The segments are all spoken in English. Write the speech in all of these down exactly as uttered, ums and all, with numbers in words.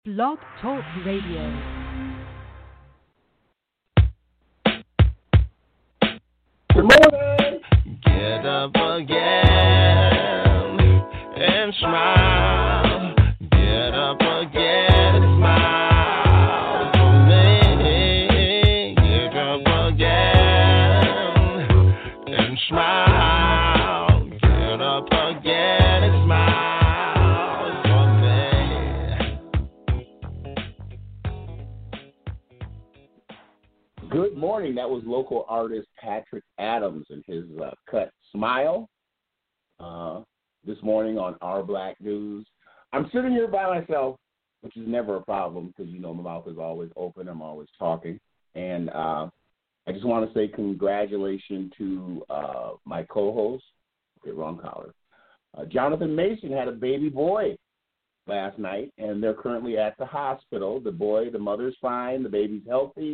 Blog Talk Radio. Good morning. Get up again and smile. Get up again and smile for me. Get up again and smile. Get up again and smile for me. Good morning. That was local artist Patrick Adams and his uh, cut Smile uh, this morning on Our Black News. I'm sitting here by myself, which is never a problem because, you know, my mouth is always open. I'm always talking. And uh, I just want to say congratulations to uh, my co-host, okay, wrong collar, uh, Jonathan Mason had a baby boy last night, and they're currently at the hospital. The boy, the mother's fine, the baby's healthy,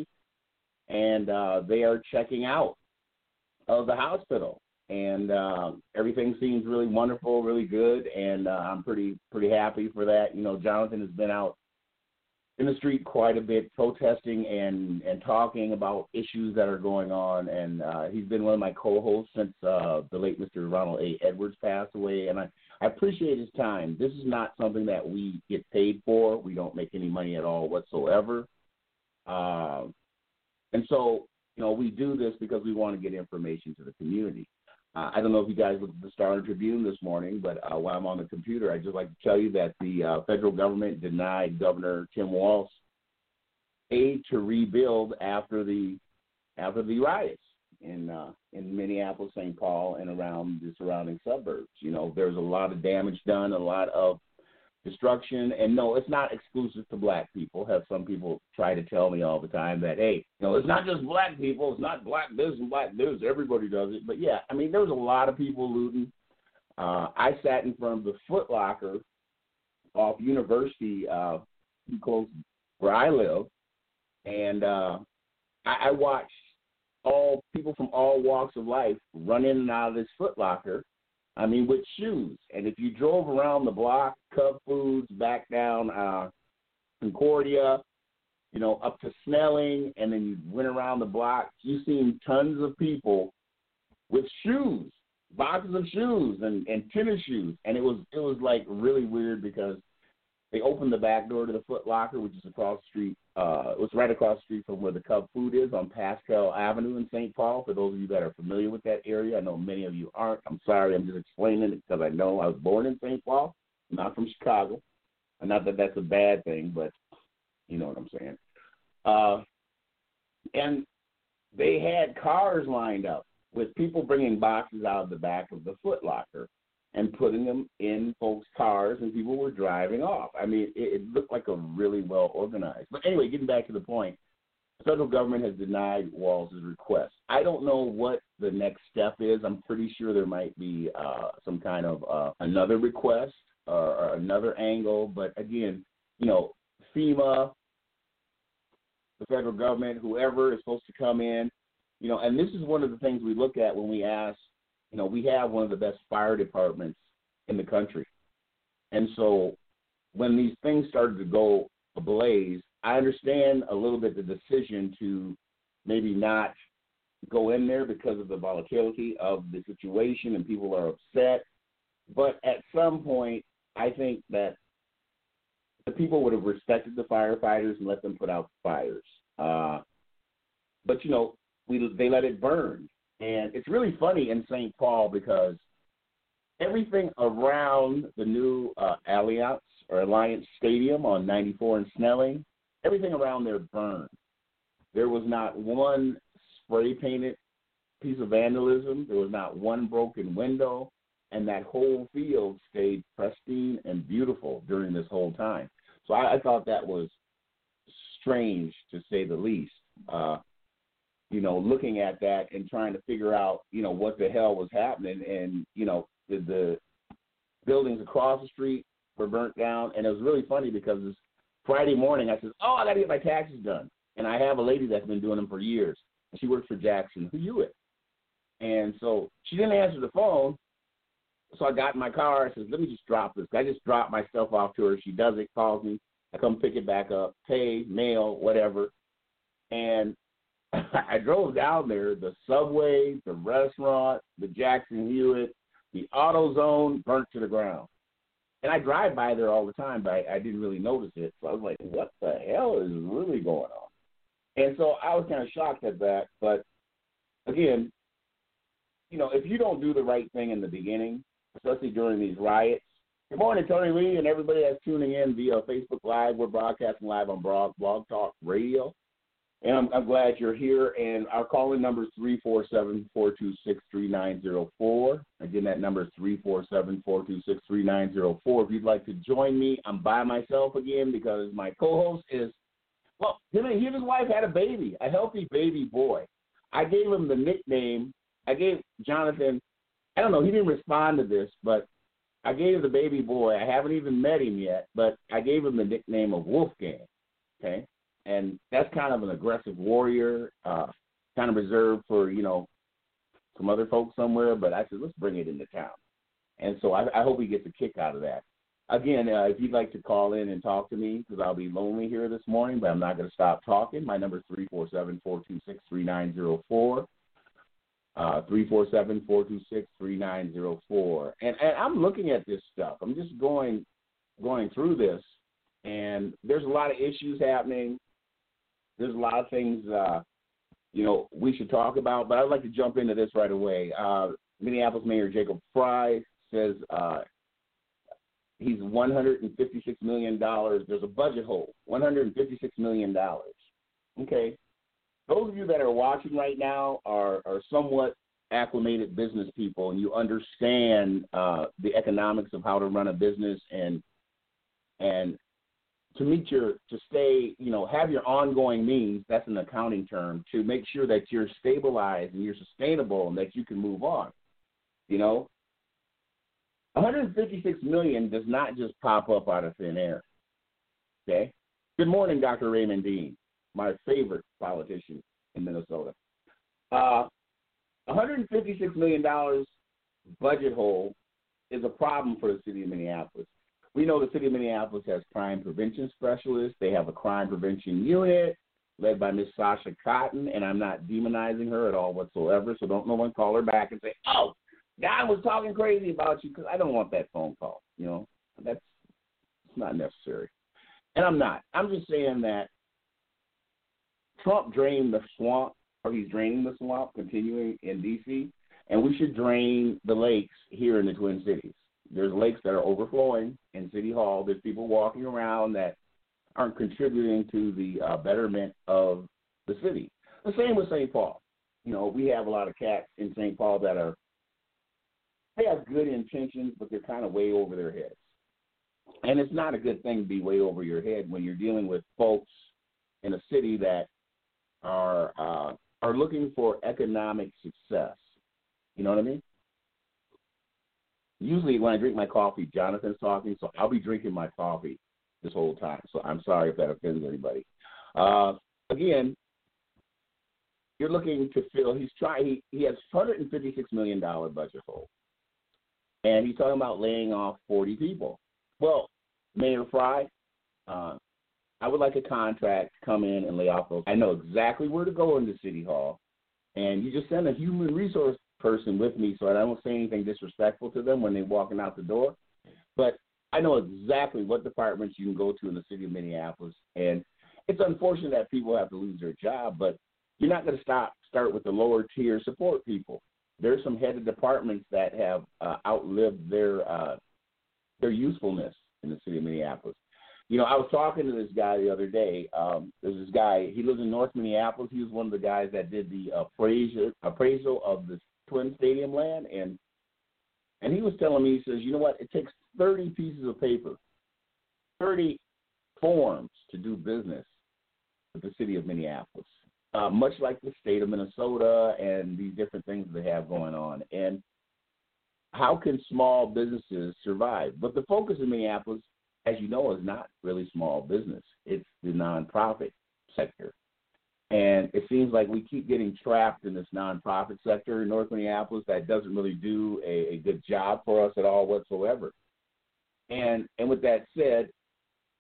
and uh, they are checking out of the hospital. And uh, everything seems really wonderful, really good, and uh, I'm pretty pretty happy for that. You know, Jonathan has been out in the street quite a bit protesting and, and talking about issues that are going on, and uh, he's been one of my co-hosts since uh, the late Mister Ronald A. Edwards passed away, and I, I appreciate his time. This is not something that we get paid for. We don't make any money at all whatsoever. Uh, and so, you know, we do this because we want to get information to the community. Uh, I don't know if you guys looked at the Star Tribune this morning, but uh, while I'm on the computer, I'd just like to tell you that the uh, federal government denied Governor Tim Walz aid to rebuild after the after the riots in uh, in Minneapolis, Saint Paul, and around the surrounding suburbs. You know, there's a lot of damage done, a lot of destruction, and no, it's not exclusive to black people. Have some people try to tell me all the time that, hey, you know, it's not just black people, it's not black this and black this, everybody does it. But yeah, I mean, there was a lot of people looting. Uh, I sat in front of the Foot Locker off University, uh, close where I live, and uh, I, I watched all people from all walks of life run in and out of this Foot Locker. I mean, with shoes. And if you drove around the block, Cub Foods, back down uh, Concordia, you know, up to Snelling, and then you went around the block, you seen tons of people with shoes, boxes of shoes and, and tennis shoes. And it was it was like really weird because they opened the back door to the Foot Locker, which is across the street. Uh, it was right across the street from where the Cub Food is on Pascal Avenue in Saint Paul. For those of you that are familiar with that area, I know many of you aren't. I'm sorry, I'm just explaining it because I know I was born in Saint Paul, not from Chicago. And not that that's a bad thing, but you know what I'm saying. Uh, and they had cars lined up with people bringing boxes out of the back of the Foot Locker and putting them in folks' cars, and people were driving off. I mean, it, it looked like a really well organized. But anyway, getting back to the point, the federal government has denied Walz's request. I don't know what the next step is. I'm pretty sure there might be uh, some kind of uh, another request or, or another angle. But again, you know, FEMA, the federal government, whoever is supposed to come in, you know, and this is one of the things we look at when we ask. You know, we have one of the best fire departments in the country. And so when these things started to go ablaze, I understand a little bit the decision to maybe not go in there because of the volatility of the situation and people are upset. But at some point, I think that the people would have respected the firefighters and let them put out the fires. Uh, but, you know, we they let it burn. And it's really funny in Saint Paul because everything around the new uh, Alliance or Alliance Stadium on ninety-four and Snelling, everything around there burned. There was not one spray-painted piece of vandalism. There was not one broken window. And that whole field stayed pristine and beautiful during this whole time. So I, I thought that was strange, to say the least. Uh you know, looking at that and trying to figure out, you know, what the hell was happening. And, you know, the, the buildings across the street were burnt down. And it was really funny because this Friday morning I said, oh, I got to get my taxes done. And I have a lady that's been doing them for years. She works for Jackson Hewitt. And so she didn't answer the phone. So I got in my car. I said, let me just drop this. I just dropped my stuff off to her. She does it, calls me. I come pick it back up, pay, mail, whatever. And I drove down there, the Subway, the restaurant, the Jackson Hewitt, the AutoZone burnt to the ground. And I drive by there all the time, but I, I didn't really notice it. So I was like, what the hell is really going on? And so I was kind of shocked at that. But, again, you know, if you don't do the right thing in the beginning, especially during these riots. Good morning, Tony Lee, and everybody that's tuning in via Facebook Live. We're broadcasting live on Blog, Blog Talk Radio. And I'm, I'm glad you're here. And our calling number is three four seven, four two six, three nine zero four. Again, that number is three four seven, four two six, three nine zero four. If you'd like to join me, I'm by myself again because my co-host is, well, him and, he and his wife had a baby, a healthy baby boy. I gave him the nickname. I gave Jonathan, I don't know, he didn't respond to this, but I gave the baby boy, I haven't even met him yet, but I gave him the nickname of Wolfgang, okay? And that's kind of an aggressive warrior, uh, kind of reserved for, you know, some other folks somewhere. But I said, let's bring it into town. And so I, I hope he gets a kick out of that. Again, uh, if you'd like to call in and talk to me, because I'll be lonely here this morning, but I'm not going to stop talking. My number is three four seven, four two six, three nine zero four. Uh, three four seven, four two six, three nine zero four. And, and I'm looking at this stuff. I'm just going going through this, and there's a lot of issues happening. There's a lot of things, uh, you know, we should talk about, but I'd like to jump into this right away. Uh, Minneapolis Mayor Jacob Frey says uh, he's one hundred fifty-six million dollars. There's a budget hole, one hundred fifty-six million dollars. Okay. Those of you that are watching right now are, are somewhat acclimated business people, and you understand uh, the economics of how to run a business and and to meet your, to stay, you know, have your ongoing means, that's an accounting term, to make sure that you're stabilized and you're sustainable and that you can move on, you know. one hundred fifty-six million dollars does not just pop up out of thin air, okay? Good morning, Doctor Raymond Dean, my favorite politician in Minnesota. Uh, one hundred fifty-six million dollars budget hole is a problem for the city of Minneapolis. We know the city of Minneapolis has crime prevention specialists. They have a crime prevention unit led by Miss Sasha Cotton, and I'm not demonizing her at all whatsoever, so don't no one call her back and say, oh, God was talking crazy about you, because I don't want that phone call. You know, that's it's not necessary. And I'm not. I'm just saying that Trump drained the swamp, or he's draining the swamp, continuing in D C, and we should drain the lakes here in the Twin Cities. There's lakes that are overflowing in City Hall. There's people walking around that aren't contributing to the uh, betterment of the city. The same with Saint Paul. You know, we have a lot of cats in Saint Paul that are, they have good intentions, but they're kind of way over their heads. And it's not a good thing to be way over your head when you're dealing with folks in a city that are uh, are looking for economic success. You know what I mean? Usually when I drink my coffee, Jonathan's talking, so I'll be drinking my coffee this whole time. So I'm sorry if that offends anybody. Uh, again, you're looking to fill, he's trying, he, he has one hundred fifty-six million dollars budget hole. And he's talking about laying off forty people. Well, Mayor Frey, uh, I would like a contract to come in and lay off those. I know exactly where to go into City Hall. And you just send a human resource person with me so I don't say anything disrespectful to them when they're walking out the door. But I know exactly what departments you can go to in the city of Minneapolis. And it's unfortunate that people have to lose their job, but you're not going to stop start with the lower tier support people. There's some head of departments that have uh, outlived their uh, their usefulness in the city of Minneapolis. You know, I was talking to this guy the other day. Um, there's this guy, he lives in North Minneapolis. He was one of the guys that did the appraisal, appraisal of the Twin Stadium land. And and he was telling me, he says, you know what, it takes thirty pieces of paper, thirty forms to do business with the city of Minneapolis, uh, much like the state of Minnesota and these different things they have going on. And how can small businesses survive? But the focus in Minneapolis, as you know, is not really small business. It's the nonprofit sector. And it seems like we keep getting trapped in this nonprofit sector in North Minneapolis that doesn't really do a, a good job for us at all whatsoever. And and with that said,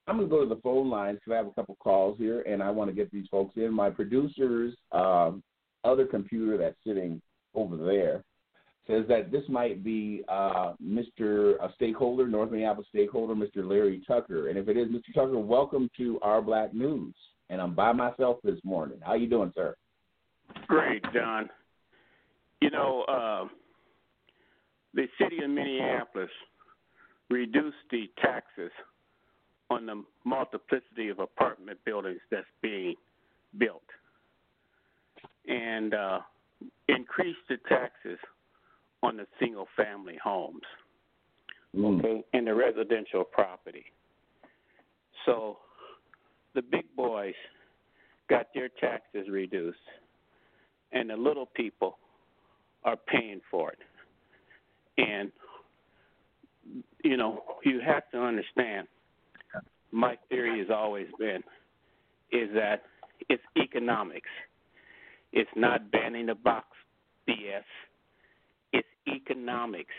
I'm going to go to the phone lines because I have a couple calls here, and I want to get these folks in. My producer's um, other computer that's sitting over there says that this might be uh, Mister a stakeholder, North Minneapolis stakeholder, Mister Larry Tucker. And if it is Mister Tucker, welcome to Our Black News. And I'm by myself this morning. How you doing, sir? Great, John. You know, uh, the city of Minneapolis reduced the taxes on the multiplicity of apartment buildings that's being built and uh, increased the taxes on the single-family homes, Mm. okay, and the residential property. So the big boys got their taxes reduced, and the little people are paying for it. And, you know, you have to understand, my theory has always been, is that it's economics. It's not banning the box B S. It's economics.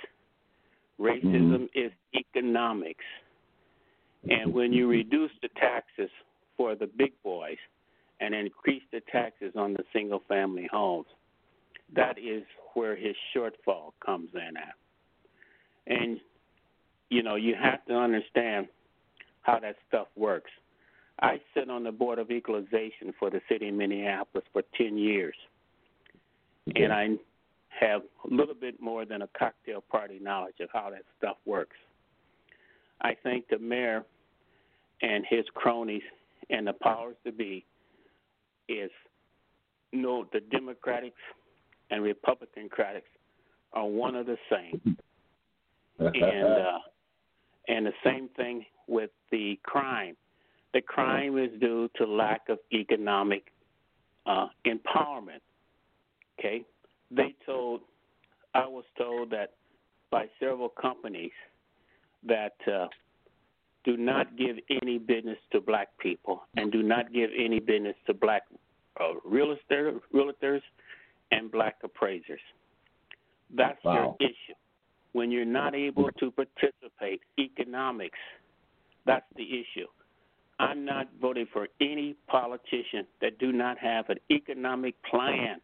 Racism is economics. And when you reduce the taxes for the big boys and increase the taxes on the single-family homes, that is where his shortfall comes in at. And, you know, you have to understand how that stuff works. I sit on the Board of Equalization for the city of Minneapolis for ten years, and I have a little bit more than a cocktail party knowledge of how that stuff works. I think the mayor and his cronies and the powers to be is, you know, the Democrats and Republican critics are one of the same. and uh, and the same thing with the crime. The crime is due to lack of economic uh, empowerment. Okay, they told, I was told that by several companies that uh, do not give any business to black people and do not give any business to black uh, real estate, realtors and black appraisers. That's Wow. your issue. When you're not able to participate, economics, that's the issue. I'm not voting for any politician that do not have an economic plan,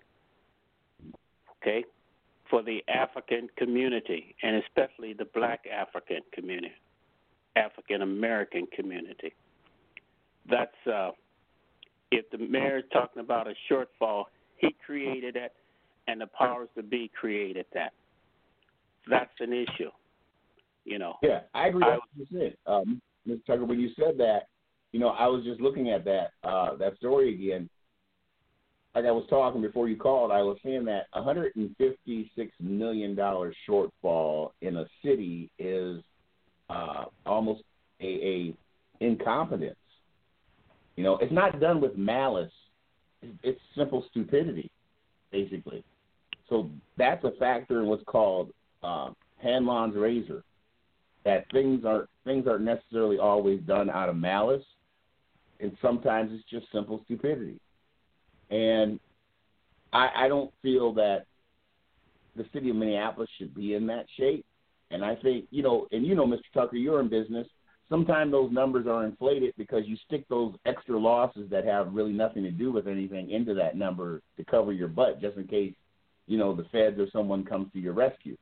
okay, for the African community, and especially the black African community, African American community. That's, uh, if the mayor is talking about a shortfall, he created it, and the powers to be created that. That's an issue, you know. Yeah, I agree I- with what you said. Um, Mister Tucker, when you said that, you know, I was just looking at that uh, that story again. Like I was talking before you called, I was saying that one hundred fifty-six million dollars shortfall in a city is uh, almost a, a incompetence. You know, it's not done with malice. It's simple stupidity, basically. So that's a factor in what's called uh, Hanlon's razor, that things aren't, things aren't necessarily always done out of malice, and sometimes it's just simple stupidity. And I, I don't feel that the city of Minneapolis should be in that shape. And I think, you know, and you know, Mister Tucker, you're in business. Sometimes those numbers are inflated because you stick those extra losses that have really nothing to do with anything into that number to cover your butt, just in case, you know, the feds or someone comes to your rescue.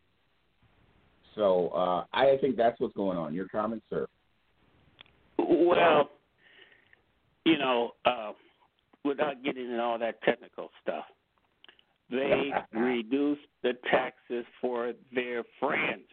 So uh, I think that's what's going on. Your comments, sir? Well, you know, uh, without getting into all that technical stuff, they reduced the taxes for their friends.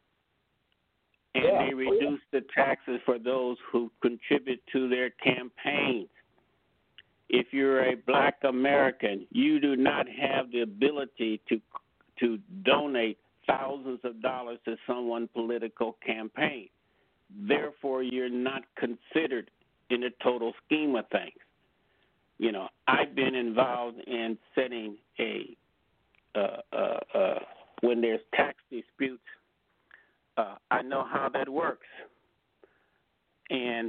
And Yeah. they reduced the taxes for those who contribute to their campaigns. If you're a black American, you do not have the ability to to donate thousands of dollars to someone's political campaign. Therefore, you're not considered in the total scheme of things. You know, I've been involved in setting a, uh, uh, uh, when there's tax disputes, uh, I know how that works. And,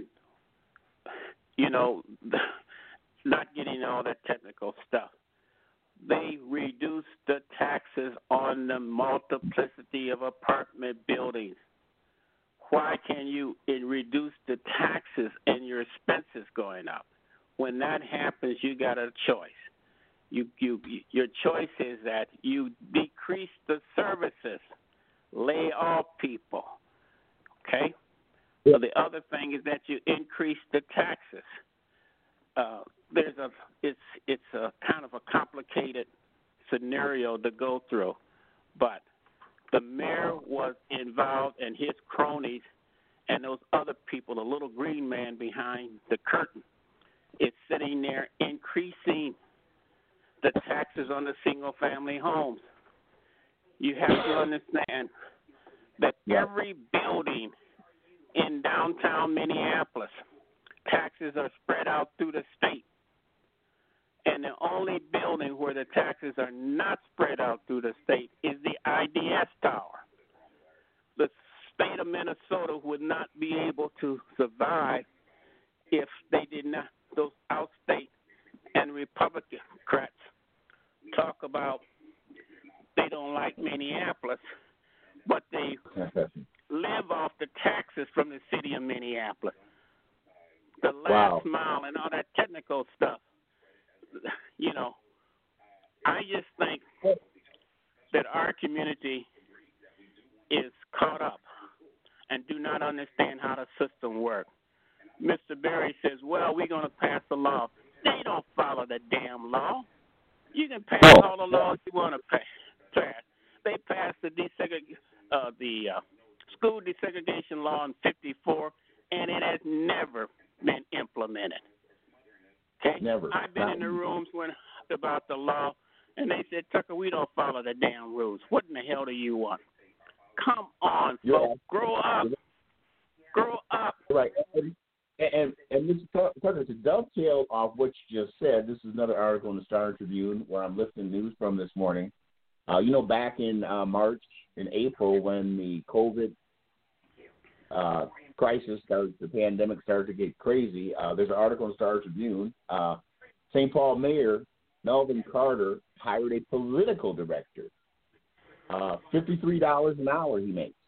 you know, not getting all that technical stuff. They reduced the taxes on the multiplicity of apartment buildings. why can you it reduce the taxes and your expenses going up? When that happens, you got a choice. You, you, your choice is that you decrease the services, lay off people, okay? So the other thing is that you increase the taxes. Uh, there's a, it's, it's a kind of a complicated scenario to go through, but the mayor was involved and his cronies and those other people, the little green man behind the curtain, is sitting there increasing the taxes on the single-family homes. You have to understand that every building in downtown Minneapolis, taxes are spread out through the state. And the only building where the taxes are not spread out through the state is the I D S Tower. The state of Minnesota would not be able to survive if they did not, those outstate and Republicans talk about they don't like Minneapolis, but they live off the taxes from the city of Minneapolis. The last wow. mile and all that technical stuff. You know, I just think that our community is caught up and do not understand how the system works. Mister Berry says, well, we're going to pass a law. They don't follow the damn law. You can pass all the laws you want to pass. They passed the desegregation, uh, the uh, school desegregation law in fifty-four, and it has never been implemented. Okay? Never. I've been in the rooms when about the law, and they said, Tucker, we don't follow the damn rules. What in the hell do you want? Come on, yeah. folks. Grow up. Grow up. Right. And, and, and Mister Tucker, to dovetail off what you just said, this is another article in the Star Tribune where I'm lifting news from this morning. Uh, you know, back in uh, March and April when the COVID uh, crisis started, the pandemic started to get crazy, uh, there's an article in the Star Tribune. Uh, Saint Paul Mayor Melvin Carter hired a political director. Uh, fifty-three dollars an hour he makes.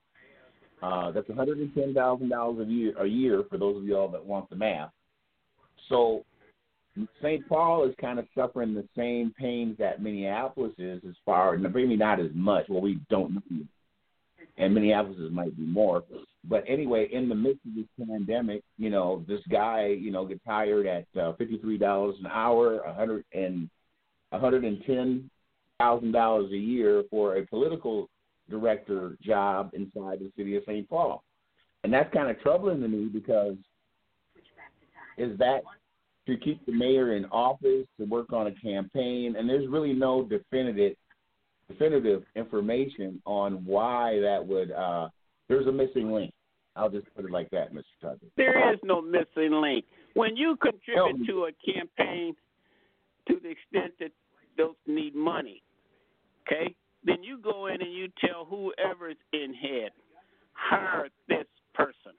Uh, that's one hundred ten thousand dollars a year, a year for those of y'all that want the math. So Saint Paul is kind of suffering the same pains that Minneapolis is as far, maybe not as much. Well, we don't know. And Minneapolis might be more. But anyway, in the midst of this pandemic, you know, this guy, you know, gets hired at uh, fifty-three dollars an hour, one hundred and one hundred ten thousand dollars a year for a political director job inside the city of Saint Paul. And that's kind of troubling to me because is that to keep the mayor in office, to work on a campaign, and there's really no definitive definitive information on why that would, uh, there's a missing link. I'll just put it like that, Mister Tucker. There is no missing link. When you contribute to a campaign to the extent that those need money, okay, then you go in and you tell whoever's in head, hire this person.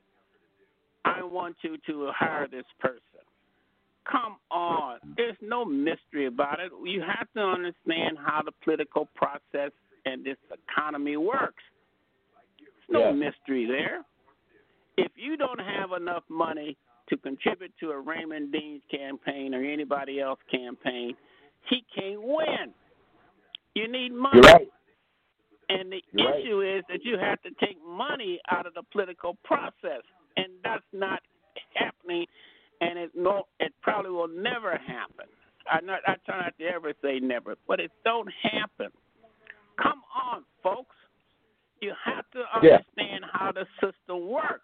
I want you to hire this person. Come on. There's no mystery about it. You have to understand how the political process and this economy works. There's no yeah. mystery there. If you don't have enough money to contribute to a Raymond Dean's campaign or anybody else's campaign, he can't win. You need money. You're right. And the You're issue right. is that you have to take money out of the political process, and that's not happening. And it no, it probably will never happen. I not, I try not to ever say never, but it don't happen. Come on, folks. You have to understand yeah. how the system works.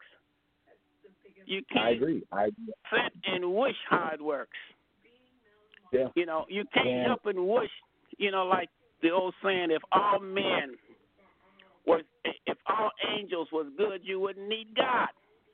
You can't I agree. I agree. sit and wish how it works. Yeah. You know, you can't yeah. up and wish. You know, like the old saying: if all men was, if all angels was good, you wouldn't need God.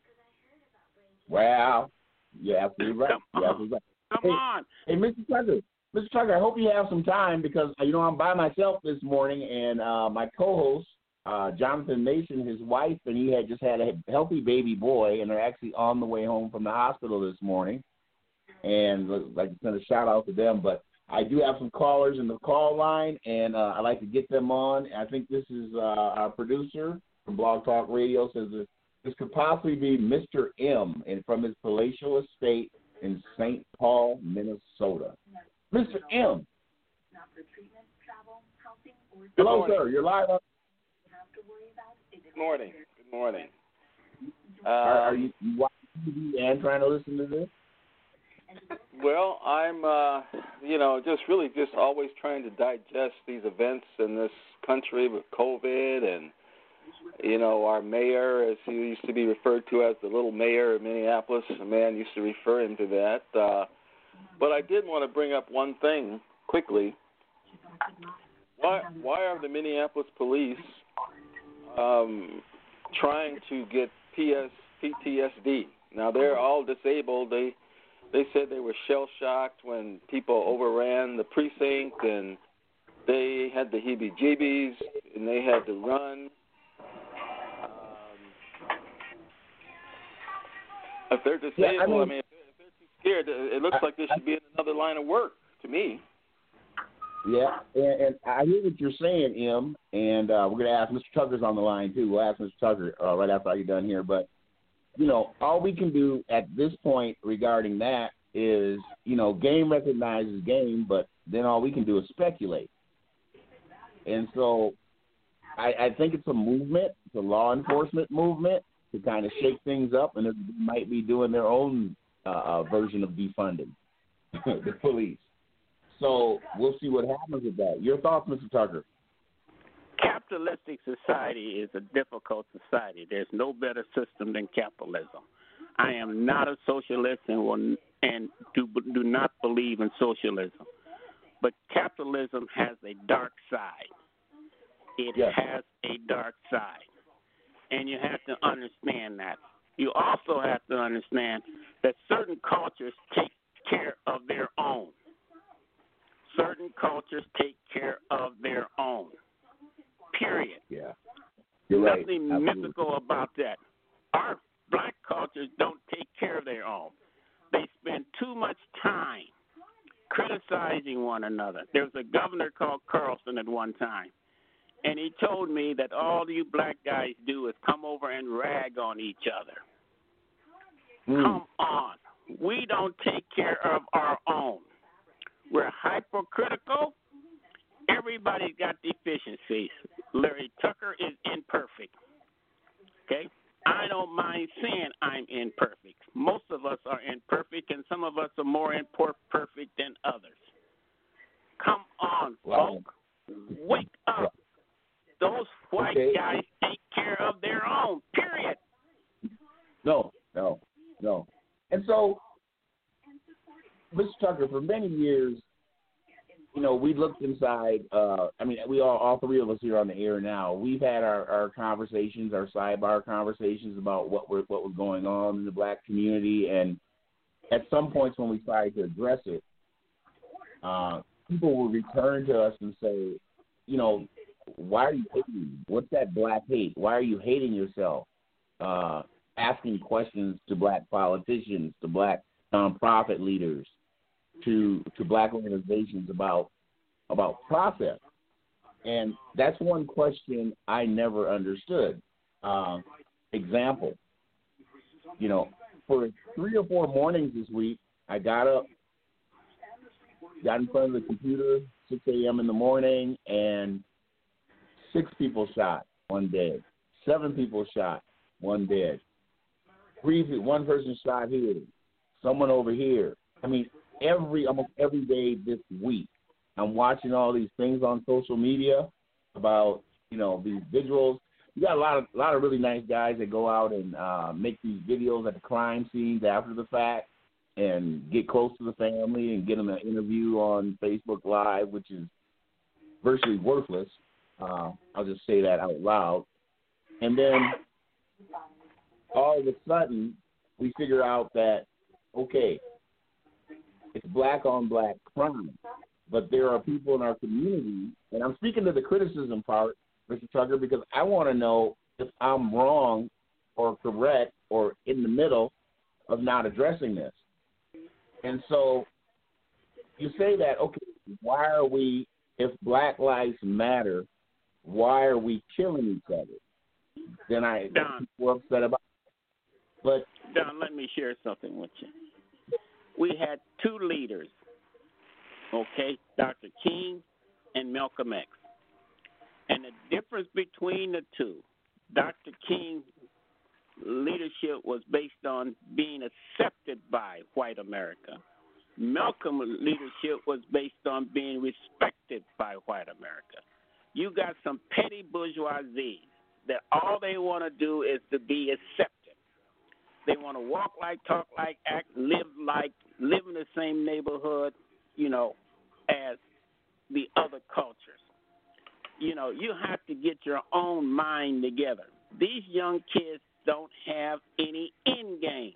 Wow. You're absolutely right. Come You're on. absolutely right. Come hey, on. Hey, Mister Tucker, Mister Tucker, I hope you have some time because, you know, I'm by myself this morning, and uh, my co-host, uh, Jonathan Mason, his wife, and he had just had a healthy baby boy, and they're actually on the way home from the hospital this morning. And I'd like to send a shout-out to them. But I do have some callers in the call line, and uh, I'd like to get them on. I think this is uh, our producer, from Blog Talk Radio says this, this could possibly be Mister M and from his palatial estate in Saint Paul, Minnesota. Mister M. Hello, morning. sir. You're live on. Good morning. Good morning. Um, Are, are you, you watching T V and trying to listen to this? Well, I'm, uh, you know, just really just always trying to digest these events in this country with COVID and, you know, our mayor, as he used to be referred to as the little mayor of Minneapolis. A man used to refer him to that. Uh, but I did want to bring up one thing quickly. Why, why are the Minneapolis police um, trying to get P S, P T S D? Now, they're all disabled. They they said they were shell-shocked when people overran the precinct, and they had the heebie-jeebies, and they had to run. Um, if they're disabled, Yeah, I mean, I mean if, they're, if they're too scared, it looks I, like they should be in another line of work to me. Yeah, and, and I hear what you're saying, M, and uh, we're going to ask Mister Tucker's on the line, too. We'll ask Mister Tucker uh, right after I get done here. But, you know, all we can do at this point regarding that is, you know, game recognizes game, but then all we can do is speculate. And so I, I think it's a movement, it's a law enforcement movement to kind of shake things up, and they might be doing their own uh, uh, version of defunding the police. So we'll see what happens with that. Your thoughts, Mister Tucker? Capitalistic society is a difficult society. There's no better system than capitalism. I am not a socialist and will, and do, do not believe in socialism. But capitalism has a dark side. It Yes. has a dark side. And you have to understand that. You also have to understand that certain cultures take care of their own. Certain cultures take care of their own. Period. Yeah. You're right. Nothing Absolutely. mythical about that. Our black cultures don't take care of their own. They spend too much time criticizing one another. There was a governor called Carlson at one time, and he told me that all you black guys do is come over and rag on each other. Mm. Come on. We don't take care of our own. We're hypocritical. Everybody's got deficiencies. Larry Tucker is imperfect. Okay? I don't mind saying I'm imperfect. Most of us are imperfect, and some of us are more imperfect than others. Come on, Wow. folk. Wake up. Those white Okay. guys take care of their own, period. No, no, no. And so, Mister Tucker, for many years, you know, we looked inside. Uh, I mean, we all, all three of us here on the air now, we've had our, our conversations, our sidebar conversations about what were, what was going on in the black community. And at some points when we tried to address it, uh, people will return to us and say, you know, why are you hating? What's that black hate? Why are you hating yourself? Uh, asking questions to black politicians, to black nonprofit leaders, to to black organizations about about process. And that's one question I never understood. Uh, example, you know, for three or four mornings this week, I got up, got in front of the computer, six a.m. in the morning, and six people shot, one dead. Seven people shot, one dead. Three, one person shot here, someone over here. I mean, every almost every day this week, I'm watching all these things on social media about, you know, these visuals. You got a lot of a lot of really nice guys that go out and uh, make these videos at the crime scenes after the fact and get close to the family and get them an interview on Facebook Live, which is virtually worthless. Uh, I'll just say that out loud. And then all of a sudden, we figure out that, okay, it's black on black crime, but there are people in our community, and I'm speaking to the criticism part, Mister Tucker, because I want to know if I'm wrong or correct or in the middle of not addressing this. And so you say that, okay, why are we, if Black Lives Matter, why are we killing each other? then I Don, were upset about it. But Don, let me share something with you. We had two leaders, okay, Doctor King and Malcolm X. And the difference between the two, Doctor King's leadership was based on being accepted by white America. Malcolm's leadership was based on being respected by white America. You got some petty bourgeoisie that all they want to do is to be accepted. They want to walk like, talk like, act, live like, live in the same neighborhood, you know, as the other cultures. You know, you have to get your own mind together. These young kids don't have any end game.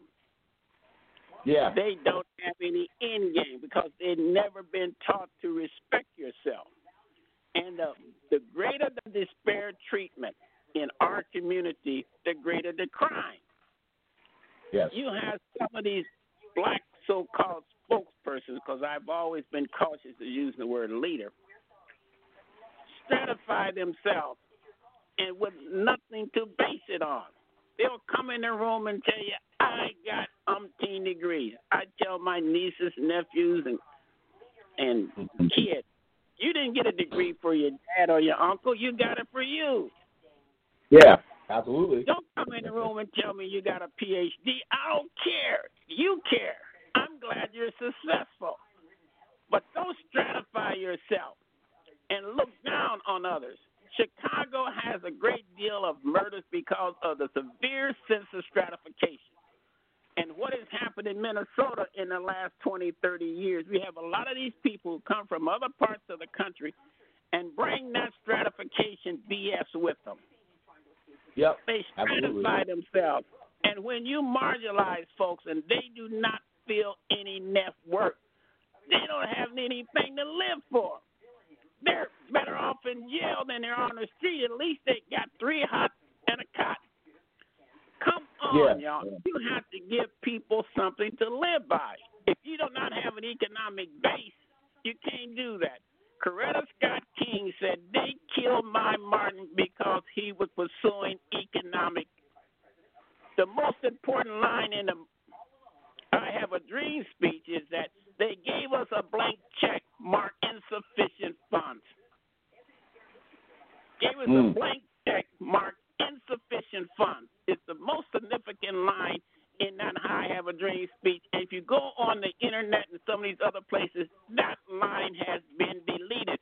yeah, They don't have any end game because they've never been taught to respect yourself. And uh, the greater the disparate treatment in our community, the greater the crime. yes, You have some of these black so-called spokespersons, because I've always been cautious of using the word leader, stratify themselves and with nothing to base it on. They'll come in the room and tell you, I got umpteen degrees. I tell my nieces, nephews, and and kids, you didn't get a degree for your dad or your uncle. You got it for you. yeah, absolutely. Don't come in the room and tell me you got a P H D. I don't care. You care. I'm glad you're successful. But don't stratify yourself and look down on others. Chicago has a great deal of murders because of the severe sense of stratification. And what has happened in Minnesota in the last twenty, thirty years, we have a lot of these people who come from other parts of the country and bring that stratification B S with them. Yep, They absolutely. stratify themselves. And when you marginalize folks and they do not feel any net worth, they don't have anything to live for. They're better off in jail than they're on the street. At least they got three hot and a cot. Come on, Yeah. y'all. You have to give people something to live by. If you do not have an economic base, you can't do that. Coretta Scott King said they killed my Martin because he was pursuing economic. The most important line in the I Have a Dream speech is that they gave us a blank check marked insufficient funds. Gave us Mm. a blank check marked insufficient funds. It's the most significant line in that I Have a Dream speech. And if you go on the internet and some of these other places, that line has been deleted.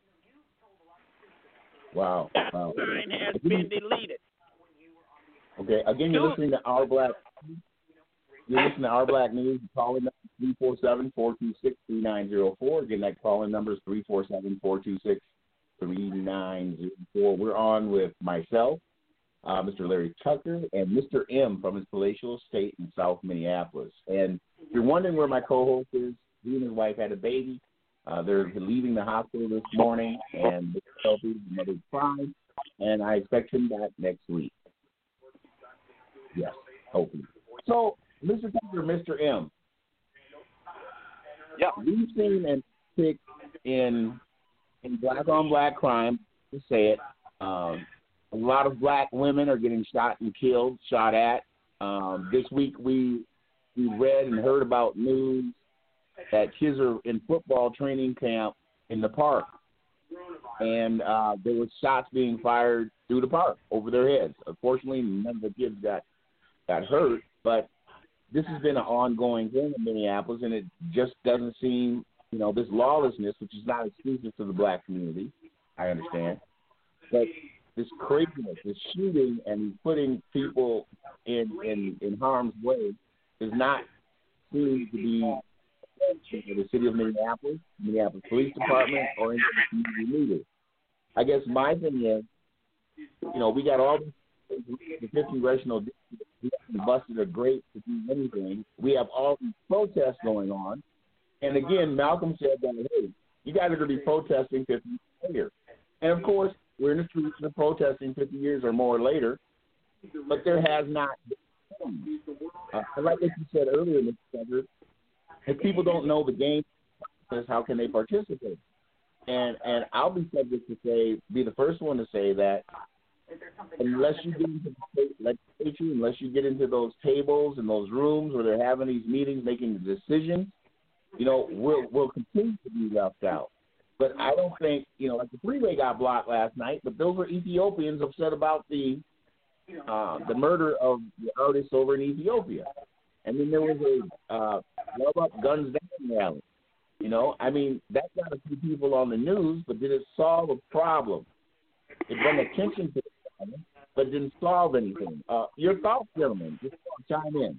Wow. That wow. line has been deleted. Okay, again, you're Do it. listening to Our Black. You're listening to Our Black News. Calling number three four seven, four two six, three nine zero four. Again, that calling number is three four seven, four two six, three nine zero four. We're on with myself, uh, Mister Larry Tucker, and Mister M from his palatial estate in South Minneapolis. And if you're wondering where my co-host is, he and his wife had a baby. Uh, they're leaving the hospital this morning, and they're healthy. The mother's fine, and I expect him back next week. Yes, hopefully. So, Mister Tucker, Mister M. Yeah. We've seen an uptick in in black on black crime. To say it, um, a lot of black women are getting shot and killed, shot at. Um, this week we we read and heard about news that kids are in football training camp in the park, and uh, there were shots being fired through the park over their heads. Unfortunately, none of the kids got got hurt, but this has been an ongoing thing in Minneapolis, and it just doesn't seem, you know, this lawlessness, which is not exclusive to the black community, I understand, but this craziness, this shooting and putting people in, in, in harm's way does not seem to be in the city of Minneapolis, Minneapolis Police Department, or any community leaders. I guess my thing is, you know, we got all these the fifth congressional district, we haven't busted a grape to do anything. We have all these protests going on. And again, Malcolm said that, hey, you guys are going to be protesting fifty years later. And of course, we're in the streets and protesting fifty years or more later, but there has not been. Uh, like what you said earlier, Mister Tucker, if people don't know the game, how can they participate? And and I'll be subject to say, be the first one to say that unless you get into the state legislature, unless you get into those tables and those rooms where they're having these meetings, making the decisions, you know, we'll we'll continue to be left out. But I don't think, you know, like the freeway got blocked last night, but those were Ethiopians upset about the uh, the murder of the artists over in Ethiopia. And then there was a uh, Love Up, Guns Down rally. You know, I mean, that got a few people on the news, but did it solve a problem? It brought attention to the problem, but didn't solve anything. Uh, your thoughts, gentlemen? Just chime in.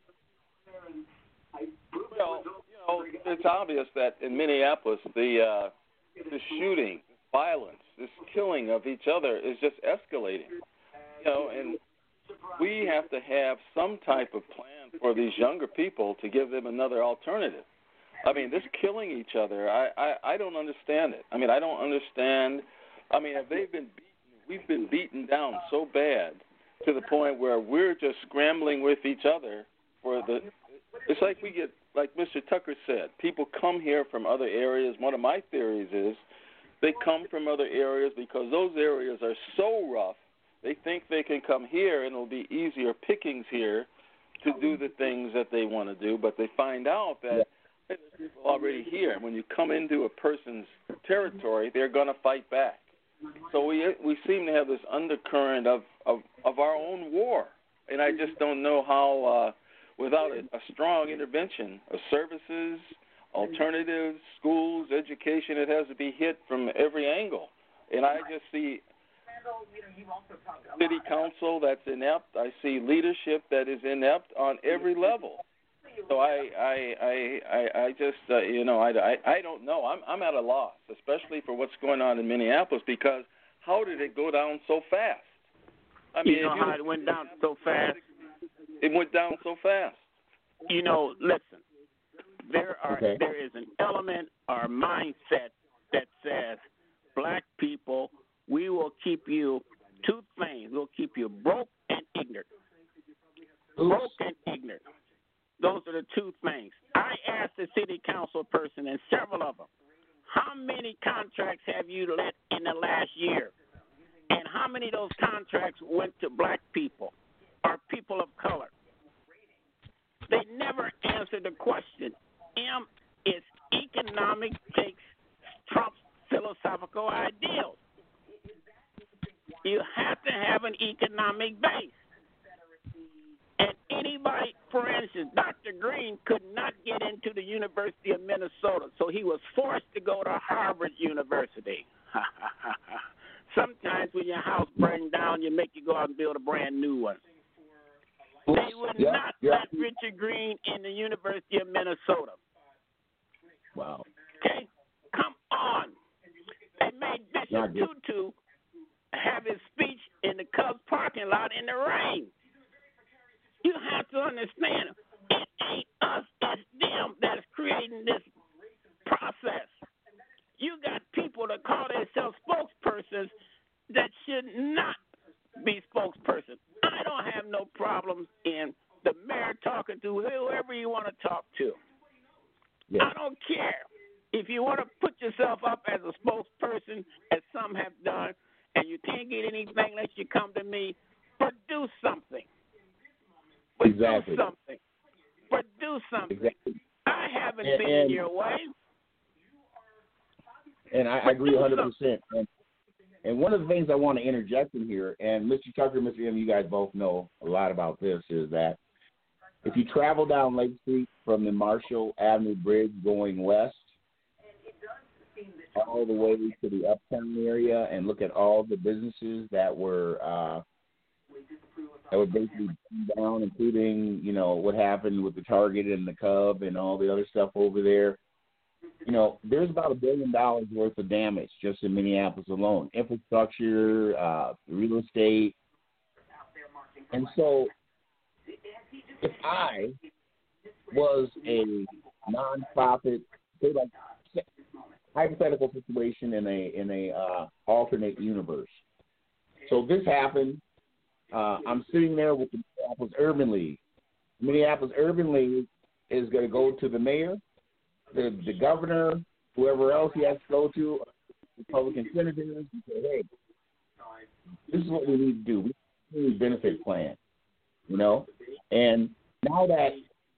Well, you know, it's obvious that in Minneapolis, the uh, the shooting, violence, this killing of each other is just escalating. You know, and we have to have some type of plan for these younger people to give them another alternative. I mean, this killing each other, I, I, I don't understand it. I mean, I don't understand. I mean, have they been beaten? We've been beaten down so bad to the point where we're just scrambling with each other for the. It's like we get, like Mister Tucker said, people come here from other areas. One of my theories is they come from other areas because those areas are so rough. They think they can come here and it'll be easier pickings here to do the things that they want to do, but they find out that there's people already here. And when you come into a person's territory, they're going to fight back. So we we seem to have this undercurrent of, of, of our own war, and I just don't know how, uh, without a, a strong intervention of services, alternatives, schools, education, it has to be hit from every angle. And I just see city council that's inept. I see leadership that is inept on every level. So I, I, I, I, I just, uh, you know, I, I, I don't know. I'm, I'm at a loss, especially for what's going on in Minneapolis, because how did it go down so fast? I mean, you know how it went down so fast? It went down so fast. You know, listen, there are okay. there is an element or mindset that says black people, we will keep you two things. We'll keep you broke and ignorant. Oops. Broke and ignorant. Those are the two things. I asked the city council person, and several of them, how many contracts have you let in the last year? And how many of those contracts went to black people or people of color? They never answered the question. M, is economic takes Trump's philosophical ideals. You have to have an economic base. And anybody, for instance, Doctor Green could not get into the University of Minnesota, so he was forced to go to Harvard University. Sometimes when your house burns down, you make you go out and build a brand new one. They would yeah, not yeah. let Richard Green in the University of Minnesota. Wow. Okay? Come on. They made Bishop Tutu have his speech in the Cubs parking lot in the rain. You have to understand, it ain't us, it's them that's creating this process. You got people that call themselves spokespersons that should not be spokespersons. I don't have no problems in the mayor talking to whoever you want to talk to. Yeah. I don't care. If you want to put yourself up as a spokesperson, as some have done, and you can't get anything unless you come to me, produce something. Produce exactly. something. Produce something. Exactly. I haven't and, been and, in your way. And I, I agree one hundred percent. And, and one of the things I want to interject in here, and Mister Tucker, Mister M, you guys both know a lot about this, is that if you travel down Lake Street from the Marshall Avenue Bridge going west, all the way to the Uptown area, and look at all the businesses that were uh, that were basically down, including, you know, what happened with the Target and the Cub and all the other stuff over there. You know, there's about a billion dollars worth of damage just in Minneapolis alone. Infrastructure, uh, real estate. And so if I was a nonprofit, say like hypothetical situation in a in a uh, alternate universe. So this happened. Uh, I'm sitting there with the Minneapolis Urban League. The Minneapolis Urban League is going to go to the mayor, the, the governor, whoever else he has to go to, Republican senators, and say, hey, this is what we need to do. We need a benefit plan, you know? And now that,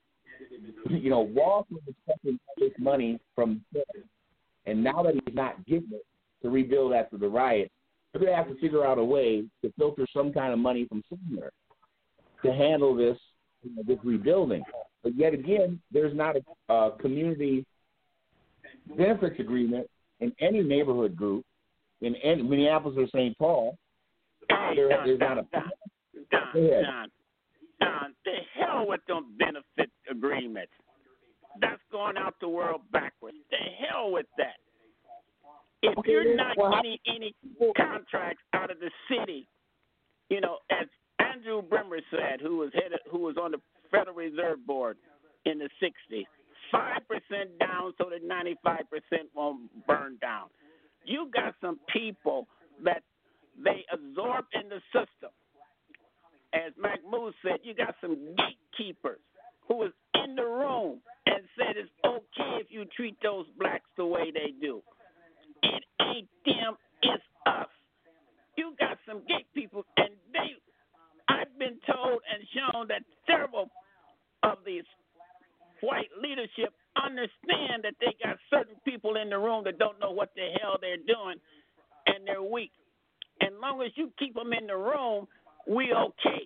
you know, Walton is expecting all this money from the city, and now that he's not getting it to rebuild after the riot, we're going to have to figure out a way to filter some kind of money from somewhere to handle this, you know, this rebuilding. But yet again, there's not a uh, community benefits agreement in any neighborhood group in any, Minneapolis or Saint Paul. Hey, there, Don, there's Don, not a Don, Don, Don, Don, the hell with them benefit agreements. That's going out the world backwards. The hell with that. If okay, you're not well, getting any contracts out of the city, you know, as Andrew Bremer said, who was headed, who was on the Federal Reserve Board in the sixties, five percent down so that ninety-five percent won't burn down. You got some people that they absorb in the system. As Mahmoud said, you got some gatekeepers who was in the room and said it's okay if you treat those blacks the way they do. It ain't them, it's us. You got some gay people, and they, I've been told and shown that several of these white leadership understand that they got certain people in the room that don't know what the hell they're doing, and they're weak. As long as you keep them in the room, we okay.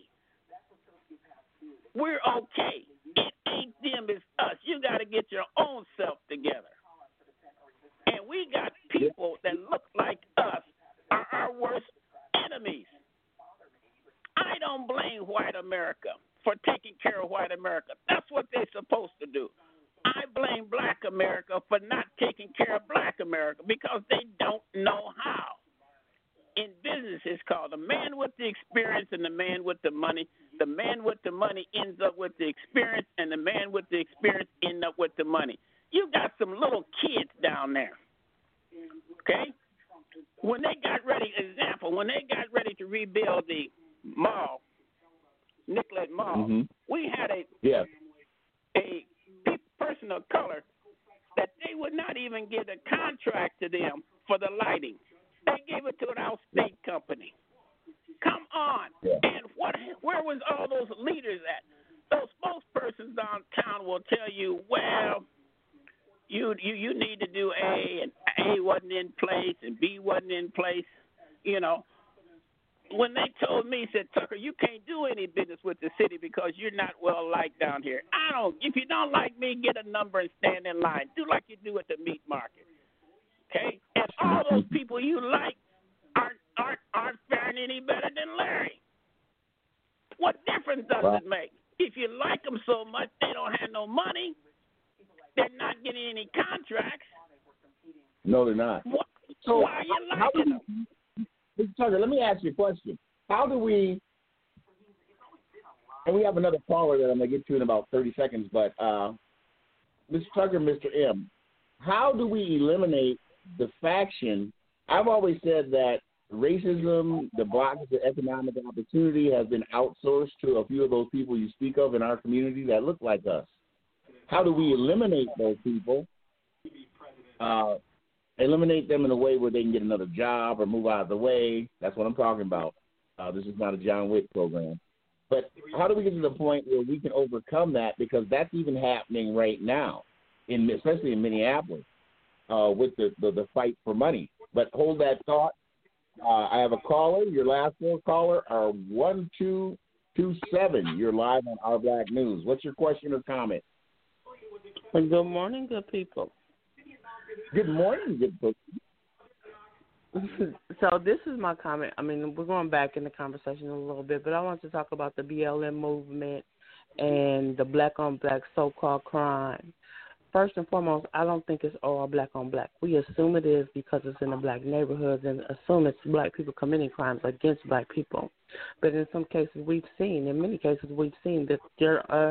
We're okay. It ain't them, it's us. You got to get your own self together. And we got people that look like us are our worst enemies. I don't blame white America for taking care of white America. That's what they're supposed to do. I blame black America for not taking care of black America because they don't know how. In business, it's called the man with the experience and the man with the money. The man with the money ends up with the experience, and the man with the experience ends up with the money. You got some little kids down there, okay? When they got ready, example, when they got ready to rebuild the mall, Nicollet Mall, mm-hmm. we had a yeah. a person of color that they would not even give a contract to them for the lighting. They gave it to an out-state company. Come on. Yeah. And what? Where was all those leaders at? Those spokespersons downtown will tell you, well, you you you need to do A, and A wasn't in place, and B wasn't in place. You know, when they told me, said, Tucker, you can't do any business with the city because you're not well liked down here. I don't. If you don't like me, get a number and stand in line. Do like you do at the meat market. Okay? And all those people you like aren't, aren't, aren't faring any better than Larry. What difference does wow. it make? If you like them so much, they don't have no money. They're not getting any contracts. No, they're not. What, so why are you liking do we, them? Mister Tucker, let me ask you a question. How do we, and we have another caller that I'm going to get to in about thirty seconds, but uh, Mister Tucker, Mister M, how do we eliminate the faction? I've always said that racism, the blockage of economic opportunity has been outsourced to a few of those people you speak of in our community that look like us. How do we eliminate those people, uh, eliminate them in a way where they can get another job or move out of the way? That's what I'm talking about. Uh, this is not a John Wick program. But how do we get to the point where we can overcome that? Because that's even happening right now, in especially in Minneapolis. Uh, with the, the, the fight for money. But hold that thought. Uh, I have a caller. Your last four caller are one two two seven. You're live on Our Black News. What's your question or comment? Good morning, good people. Good morning, good people. So this is my comment. I mean, we're going back in the conversation a little bit, but I want to talk about the B L M movement and the black-on-black so-called crime. First and foremost, I don't think it's all black on black. We assume it is because it's in the black neighborhoods and assume it's black people committing crimes against black people. But in some cases we've seen, in many cases we've seen that there are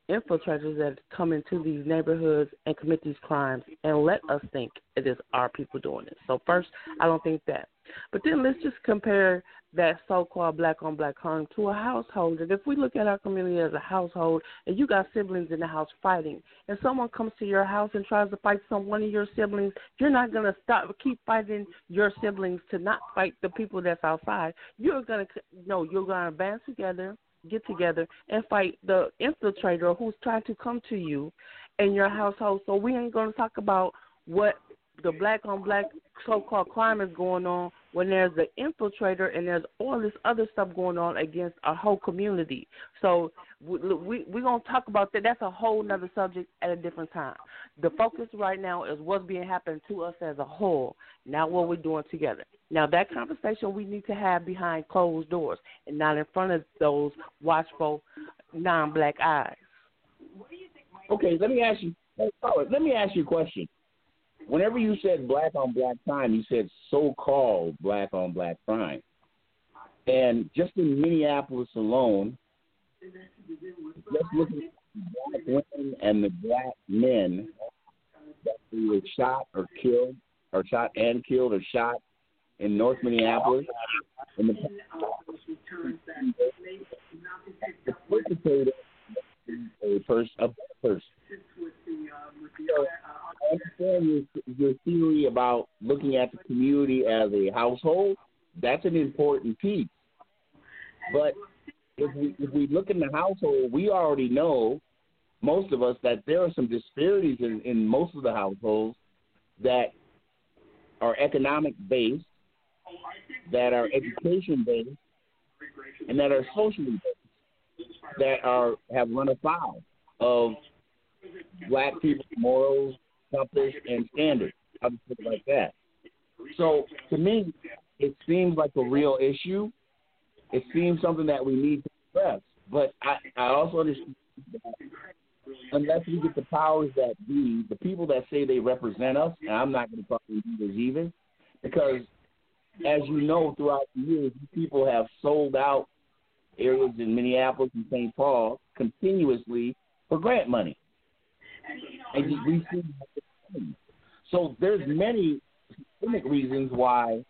infiltrators that come into these neighborhoods and commit these crimes and let us think it is our people doing it. So first, I don't think that. But then let's just compare that so-called black-on-black crime to a household. And if we look at our community as a household and you got siblings in the house fighting, and someone comes to your house and tries to fight some one of your siblings, you're not going to stop, keep fighting your siblings to not fight the people that's outside. You're going to, no, you're going to band together, get together, and fight the infiltrator who's trying to come to you in your household. So we ain't going to talk about what the black-on-black so-called crime is going on when there's the infiltrator and there's all this other stuff going on against our whole community. So we, we, we're going to talk about that. That's a whole other subject at a different time. The focus right now is what's being happening to us as a whole, not what we're doing together. Now, that conversation we need to have behind closed doors and not in front of those watchful non-black eyes. Okay, let me ask you. Let me ask you a question. Whenever you said black on black crime, you said so-called black on black crime. And just in Minneapolis alone, let's look at the black women and the black men that were shot or killed, or shot and killed or shot in North Minneapolis. In the the perpetrator a person, a person. So I understand your, your theory about looking at the community as a household. That's an important piece. But if we if we look in the household, we already know, most of us, that there are some disparities in, in most of the households that are economic based, that are education based, and that are socially based, that are have run afoul of black people's morals, compass, and standards. I'll just put it like that. So to me, it seems like a real issue. It seems something that we need to address. But I, I also understand that unless we get the powers that be, the people that say they represent us, and I'm not going to call them leaders either, because as you know, throughout the years, people have sold out areas in Minneapolis and Saint Paul continuously for grant money. And just receiving it. So there's many systemic reasons why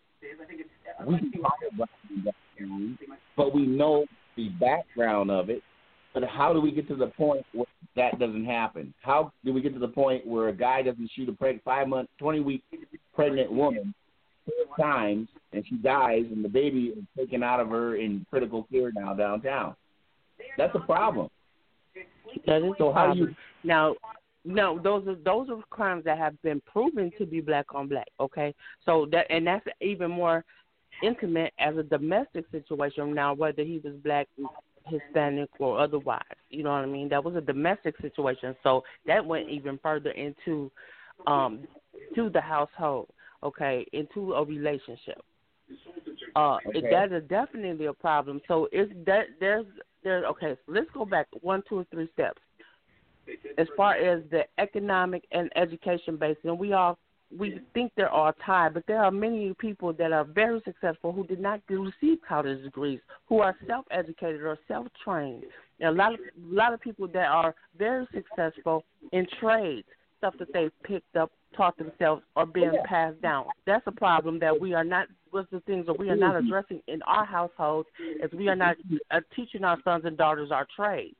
we can talk about it, but we know the background of it. But how do we get to the point where that doesn't happen? How do we get to the point where a guy doesn't shoot a preg- five month, twenty week pregnant woman four times and she dies and the baby is taken out of her in critical care now downtown? That's a problem. That is so. How do you now? No, those are those are crimes that have been proven to be black on black. Okay, so that and that's even more intimate as a domestic situation. Now, whether he was black, Hispanic, or otherwise, you know what I mean. That was a domestic situation, so that went even further into um to the household. Okay, into a relationship. Uh, okay. That is definitely a problem. So it's that there's there. Okay, so let's go back one, two, and three steps. As far as the economic and education base, and we all we think they're all tied, but there are many people that are very successful who did not receive college degrees, who are self-educated or self-trained. There are a lot of a lot of people that are very successful in trades, stuff that they've picked up, taught themselves, or being yeah. passed down. That's a problem that we are not. What's the things that we are not addressing in our households, is we are not uh, teaching our sons and daughters our trade.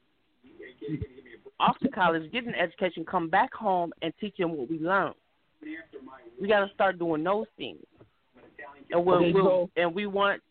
Off to college, get an education, come back home and teach them what we learned. We got to start doing those things, and we'll, okay, we'll so, and we want.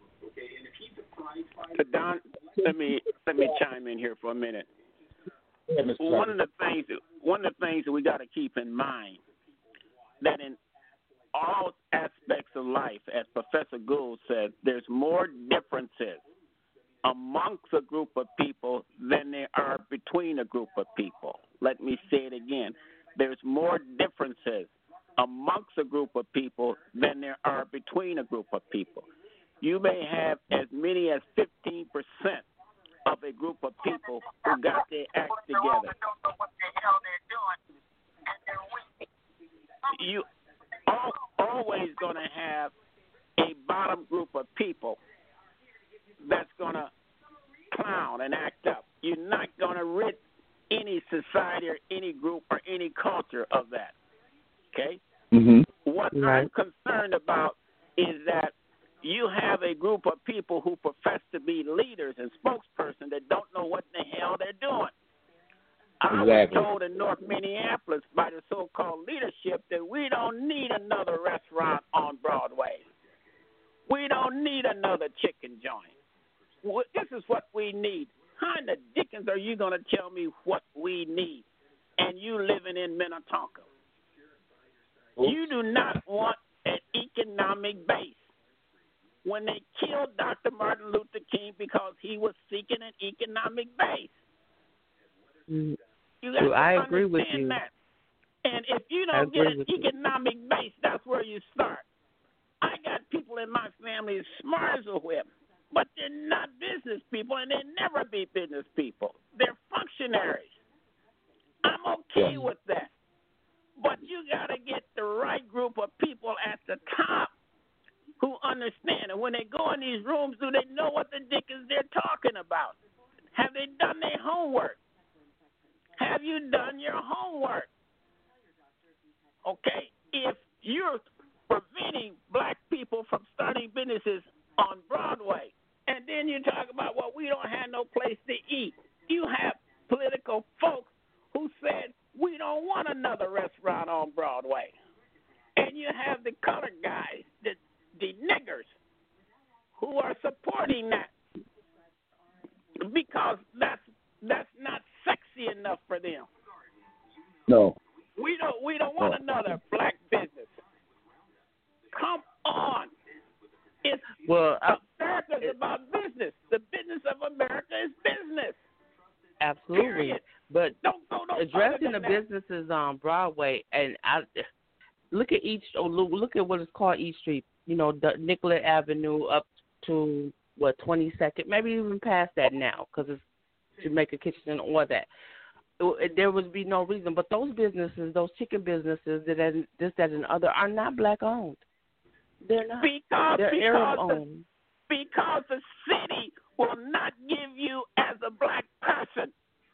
So Don, let me let me chime in here for a minute. yeah, One of the things, one of the things that we got to keep in mind, that in all aspects of life, as Professor Gould said, there's more differences amongst a group of people than there are between a group of people. Let me say it again. There's more differences amongst a group of people than there are between a group of people. You may have as many as fifteen percent of a group of people who got their act together. You are always going to have a bottom group of people that's going to clown and act up you're not going to rid any society or any group or any culture of that. Okay? Mm-hmm. What Right. I'm concerned about is that you have a group of people who profess to be leaders and spokespersons that don't know what the hell they're doing. I Exactly. was told in North Minneapolis by the so-called leadership that we don't need another restaurant on Broadway. We don't need another chicken joint. Well, this is what we need. How in the dickens are you going to tell me what we need? And you living in Minnetonka. You do not want an economic base. When they killed Doctor Martin Luther King because he was seeking an economic base. Mm. You got Well, to I understand agree with you. that. And if you I don't get agree an with you. economic base, that's where you start. I got people in my family as smart as a whip, but they're not business people, and they never be business people. They're functionaries. I'm okay Yeah. with that. But you got to get the right group of people at the top who understand. And when they go in these rooms, do they know what the dickens they're talking about? Have they done their homework? Have you done your homework? Okay, if you're preventing black people from starting businesses on Broadway, and then you talk about, well, we don't have no place to eat. You have political folks who said, we don't want another restaurant on Broadway. And you have the colored guys, the, the niggers, who are supporting that because that's that's not sexy enough for them. No. We don't we don't want another black business. Come on. It's Well, I, America's it- about business. The business of America is business. absolutely. Period. But Don't go no addressing further the than that. businesses on Broadway, and I look at each. oh, Look look at what is called East Street. You know, the Nicollet Avenue up to what twenty-second, maybe even past that now, because it's Jamaica Kitchen and all that. It, there would be no reason, but those businesses, those chicken businesses, that and this, that, and other, are not black owned. They're not. Because, They're Arab because, the, owned. because the city will not give you, as a black person,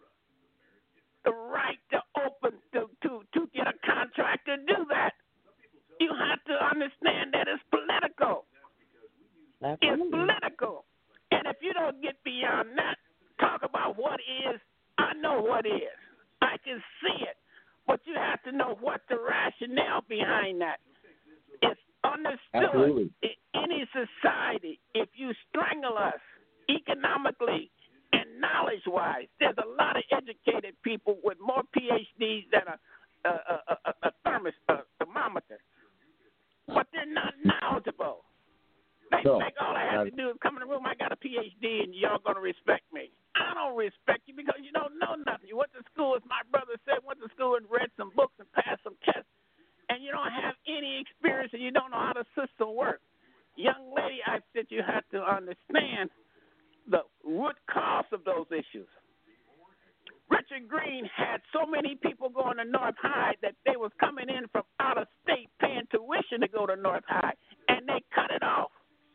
the right to open, to, to, to get a contract to do that. You have to understand that it's political. It's Absolutely. political. And if you don't get beyond that, talk about what is, I know what is. I can see it. But you have to know what the rationale behind that. It's understood Absolutely. in any society, if you strangle us economically and knowledge-wise, there's a lot of educated people with more P H Ds than a, a, a, a, a, thermos, a thermometer. But they're not knowledgeable. They No, think all I have to do is come in the room, I got a P H D, and y'all going to respect me. I don't respect you because you don't know nothing. You went to school, as my brother said, went to school and read some books and passed some tests, and you don't have any experience and you don't know how the system works. Young lady, I said you have to understand the root cause of those issues. Richard Green had so many people going to North High that they was coming in from out of state paying tuition to go to North High, and they cut it off.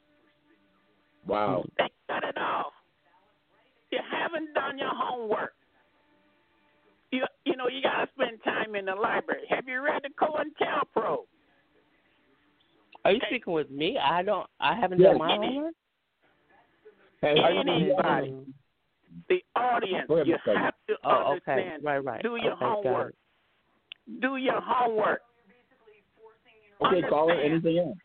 Wow. They cut it off. You haven't done your homework. You you know, you got to spend time in the library. Have you read the COINTELPRO? Are you speaking with me? I don't. I haven't Yes. done my Any- homework. Hey, Anybody. The audience, Go ahead, you Miz Peggy. have to Oh, okay. understand. Right, right. Do your Okay, got homework. it. Do your homework. Okay, caller, Understand. anything else?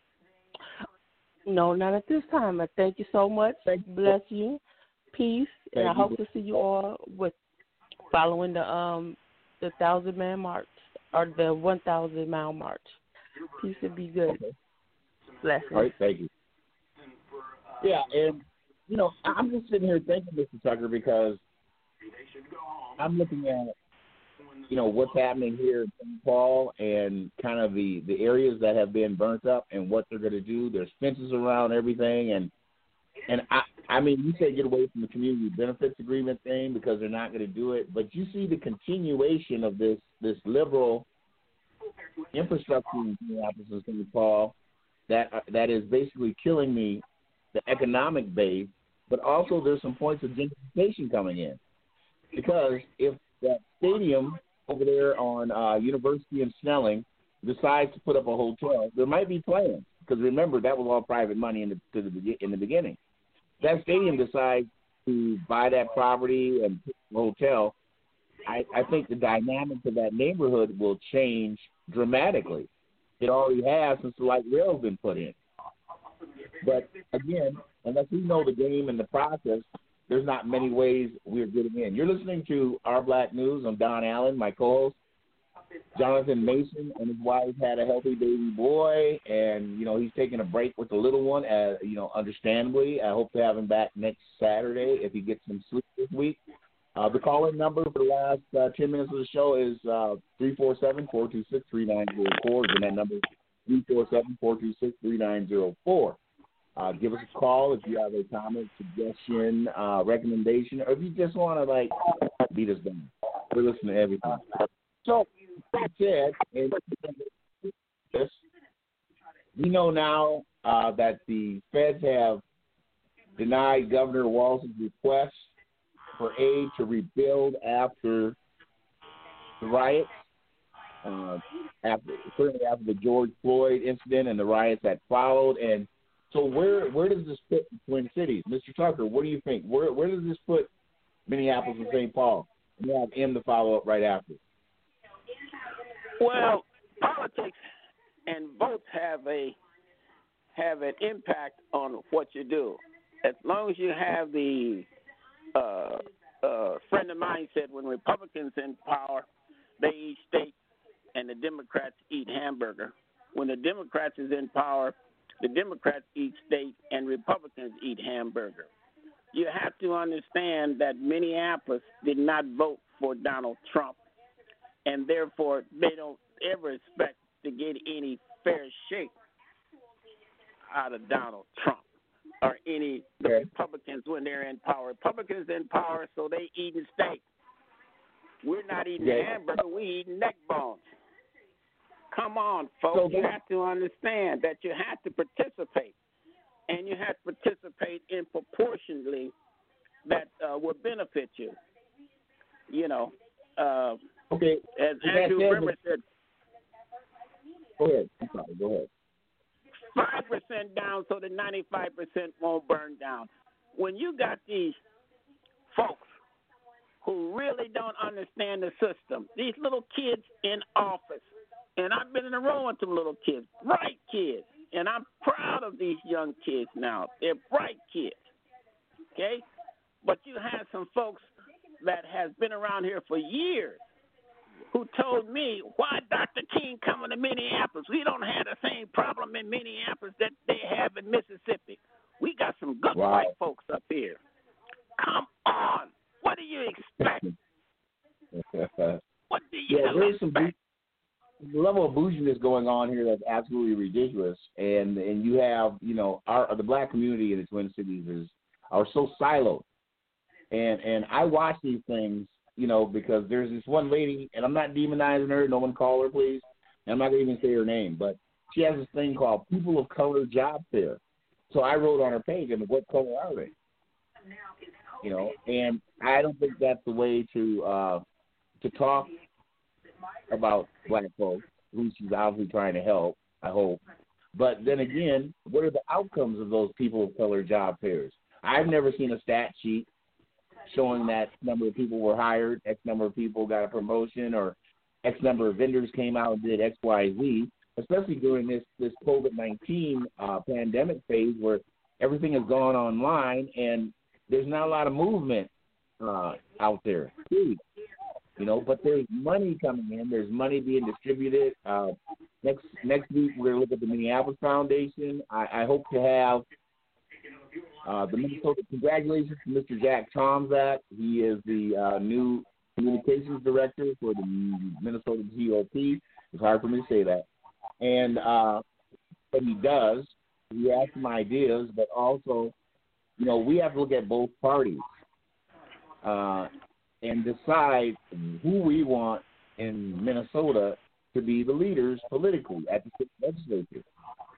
No, not at this time. I thank you so much. Thank you. Bless you. Peace. And Thank I you. hope to see you all with following the um the thousand man march or the one thousand mile march. Peace and be good. Okay. Blessings. All right, thank you. Yeah, and, you know, I- I'm just sitting here thinking, Mister Tucker, because I'm looking at, you know, what's happening here in Saint Paul and kind of the, the areas that have been burnt up and what they're going to do. There's fences around everything. And, and I, I mean, you say get away from the community benefits agreement thing because they're not going to do it. But you see the continuation of this, this liberal infrastructure in Minneapolis and Saint Paul that, uh, that is basically killing the, the economic base but also there's some points of gentrification coming in. Because if that stadium over there on uh, University and Snelling decides to put up a hotel, there might be plans. Because remember, that was all private money in the, to the in the beginning. That stadium decides to buy that property and put a hotel. I, I think the dynamics of that neighborhood will change dramatically. It already has since the light rail's been put in. But again, unless we know the game and the process, there's not many ways we're getting in. You're listening to Our Black News. I'm Don Allen. My co-host, Jonathan Mason, and his wife had a healthy baby boy, and, you know, he's taking a break with the little one, as, you know, understandably. I hope to have him back next Saturday if he gets some sleep this week. Uh, the call-in number for the last uh, ten minutes of the show is uh, three four seven, four two six, three nine zero four. Again, that number is three four seven, four two six, three nine zero four. Uh, give us a call if you have a comment, suggestion, uh, recommendation, or if you just want to, like, beat us down. We're listening to everything. So, that said, and this, we know now uh, that the feds have denied Governor Walz's request for aid to rebuild after the riots, uh, after certainly after the George Floyd incident and the riots that followed. And so, where where does this fit the Twin Cities, Mister Tucker? What do you think? Where where does this put Minneapolis and Saint Paul? We have M to follow up right after. Well, politics and votes have a have an impact on what you do. As long as you have the uh, uh, friend of mine said, when Republicans in power, they eat steak and the Democrats eat hamburger. When the Democrats is in power, the Democrats eat steak and Republicans eat hamburger. You have to understand that Minneapolis did not vote for Donald Trump, and therefore they don't ever expect to get any fair shake out of Donald Trump or any the okay. Republicans when they're in power. Republicans in power, so they eating steak. We're not eating okay. hamburger, we eating neck bones. Come on, folks. So you have to understand that you have to participate, and you have to participate in proportionally that uh, will benefit you. You know, uh, okay. as So Andrew said, Rimmer said, go ahead. I'm sorry. Go ahead. five percent down so that ninety-five percent won't burn down. When you got these folks who really don't understand the system, these little kids in office, and I've been in the room with them little kids, bright kids, and I'm proud of these young kids now. They're bright kids, okay? But you have some folks that has been around here for years who told me, why Doctor King coming to Minneapolis? We don't have the same problem in Minneapolis that they have in Mississippi. We got some good Wow. white folks up here. Come on. What do you expect? What do you yeah, there's some expect? the level of bouginess going on here that's absolutely ridiculous, and and you have you know our the black community in the Twin Cities is are so siloed, and and I watch these things, you know, because there's this one lady, and I'm not demonizing her. No one call her, please. And I'm not going to even say her name, but she has this thing called People of Color Job Fair. So I wrote on her page, I mean, what color are they? You know, and I don't think that's the way to uh, to talk about black folks, who she's obviously trying to help, I hope. But then again, what are the outcomes of those People of Color job fairs? I've never seen a stat sheet showing that number of people were hired, X number of people got a promotion, or X number of vendors came out and did X, Y, Z, especially during this, this COVID nineteen uh, pandemic phase where everything has gone online and there's not a lot of movement uh, out there. Dude. You know, but there's money coming in. There's money being distributed. Uh, next next week, we're going to look at the Minneapolis Foundation. I, I hope to have uh, the Minnesota, congratulations to Mister Jack Tomczak. He is the uh, new communications director for the Minnesota G O P. It's hard for me to say that. And uh, what he does, he has some ideas, but also, you know, we have to look at both parties. Uh, and decide who we want in Minnesota to be the leaders politically at the state legislature.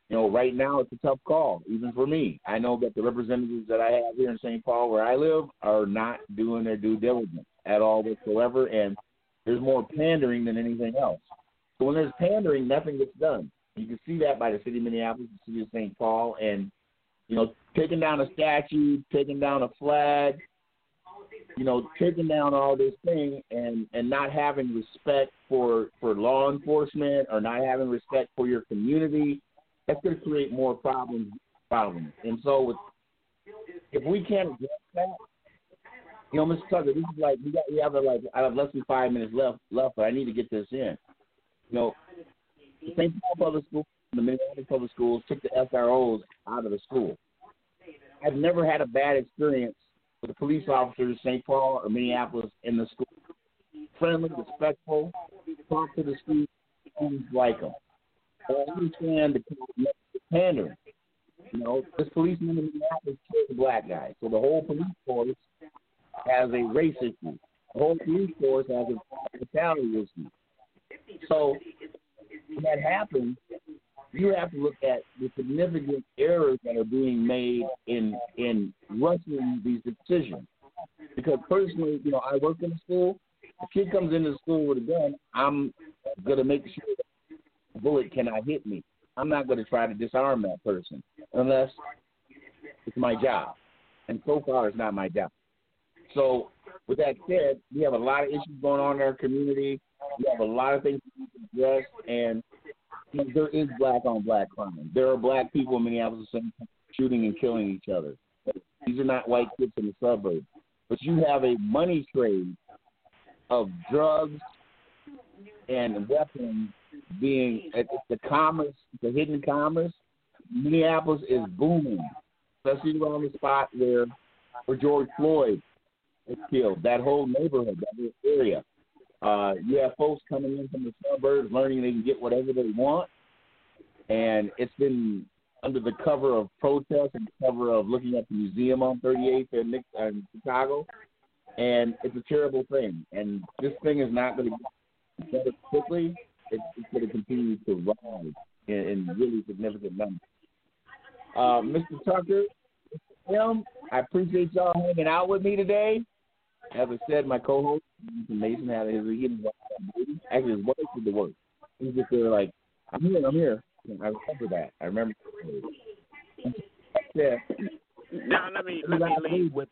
you know, right now it's a tough call, even for me. I know that the representatives that I have here in Saint Paul, where I live, are not doing their due diligence at all whatsoever, and there's more pandering than anything else. So when there's pandering, nothing gets done. You can see that by the city of Minneapolis, the city of Saint Paul, and, you know, taking down a statue, taking down a flag, you know, taking down all this thing and, and not having respect for, for law enforcement or not having respect for your community, that's going to create more problems. Problems. And so with, if we can't address that, you know, Mister Tucker, this is like, we, got, we have a, like, I have less than five minutes left, left, but I need to get this in. You know, the Saint Paul Public Schools and the Minneapolis Public Schools took the S R Os out of the school. I've never had a bad experience with the police officers, Saint Paul or Minneapolis, in the school. Friendly, respectful, talk to the students, students like them. But I understand the pandering. You know, this policeman in Minneapolis killed a black guy, so the whole police force has a race issue. The whole police force has a brutality issue. So when that happens, you have to look at the significant errors that are being made in in rushing these decisions. Because personally, you know, I work in a school. If a kid comes into the school with a gun, I'm going to make sure that the bullet cannot hit me. I'm not going to try to disarm that person unless it's my job. And so far, it's not my job. So with that said, we have a lot of issues going on in our community. We have a lot of things to address, and you know, there is black-on-black crime. There are black people in Minneapolis shooting and killing each other. These are not white kids in the suburbs. But you have a money trade of drugs and weapons being at the commerce, the hidden commerce. Minneapolis is booming, especially around the spot where, where George Floyd was killed. That whole neighborhood, that whole area. Uh, you have folks coming in from the suburbs learning they can get whatever they want, and it's been under the cover of protest and the cover of looking at the museum on thirty-eighth in, in Chicago, and it's a terrible thing. And this thing is not going to get better quickly. It's, it's going to continue to rise in, in really significant numbers. Uh, Mister Tucker, Tim, I appreciate y'all hanging out with me today. As I said, my co-host, Mason, had his, actually his wife did the work. He's just there like, I'm here, I'm here. I remember that. I remember. Yeah. Now let me let me leave with.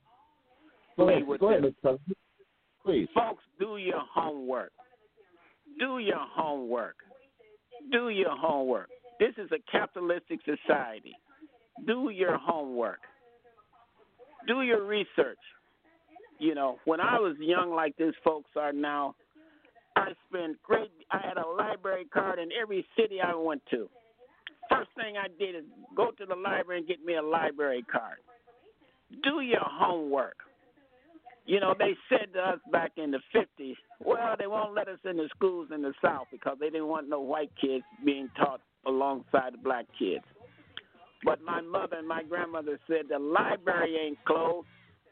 Go ahead, with go ahead, Mister Tucker. Please. Folks, do your homework. Do your homework. Do your homework. This is a capitalistic society. Do your homework. Do your research. You know, when I was young like these folks are now, I spent great, I had a library card in every city I went to. First thing I did is go to the library and get me a library card. Do your homework. You know, they said to us back in the fifties, well, they won't let us in the schools in the South because they didn't want no white kids being taught alongside the black kids. But my mother and my grandmother said the library ain't closed.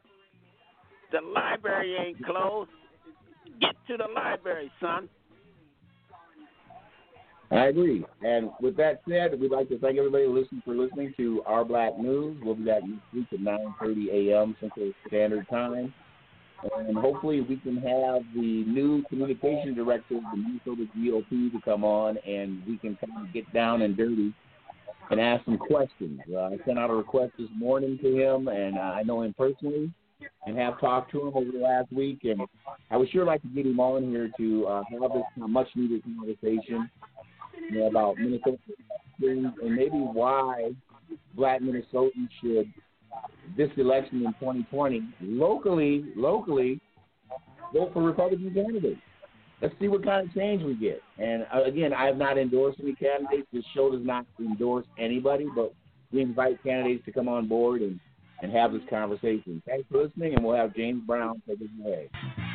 The library ain't closed. Get to the library, son. I agree. And with that said, we'd like to thank everybody listening for listening to Our Black News. We'll be back next week at nine thirty a.m. Central Standard Time. And hopefully we can have the new communication director of the Minnesota G O P to come on, and we can kind of get down and dirty and ask some questions. Uh, I sent out a request this morning to him, and uh, I know him personally and have talked to him over the last week. And I would sure like to get him on here to uh, have this kind of much-needed conversation, you know, about Minnesota and maybe why black Minnesotans should, this election in twenty twenty, locally, locally, vote for Republican candidates. Let's see what kind of change we get. And, uh, again, I have not endorsed any candidates. This show does not endorse anybody, but we invite candidates to come on board and, and have this conversation. Thanks for listening, and we'll have James Brown take us away.